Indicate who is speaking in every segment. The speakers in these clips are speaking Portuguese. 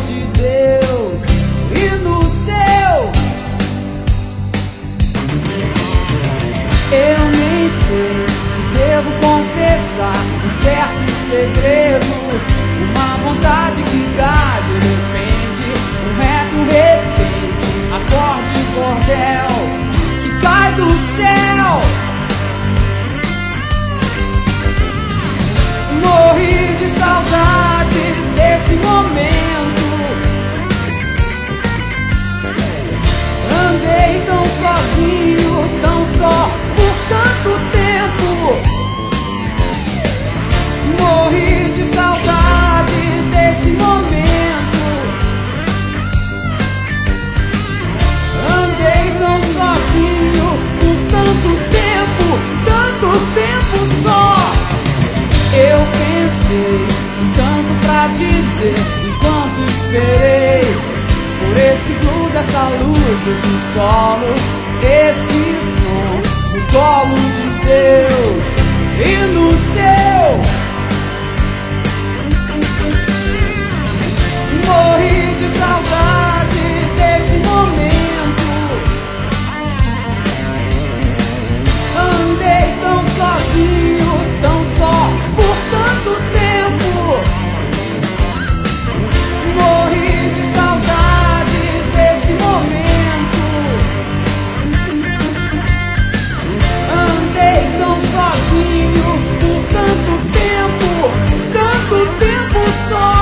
Speaker 1: de Deus e no seu. Eu nem sei se devo confessar um certo segredo, uma vontade que dá de repente, um repente, acorde cordel que cai do céu. Morri de saudades desse momento, andei tão sozinho, tão só por tanto tempo. Morri de saudades desse momento, andei tão sozinho por tanto tempo só. Eu pensei em tanto pra dizer enquanto esperei por esse blues, essa luz, esse solo, esse som no colo de Deus e no seu. Morri de saudades desse momento, andei tão sozinho, tão só por tanto tempo. Morri de saudades desse momento, andei tão sozinho por tanto tempo só.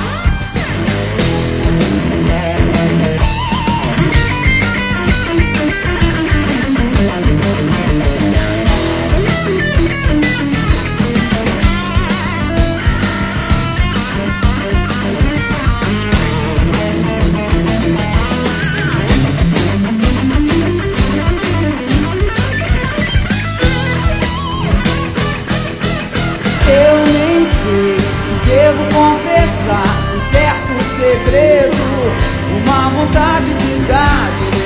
Speaker 1: Eu nem sei se devo confessar um certo segredo, uma vontade de dar de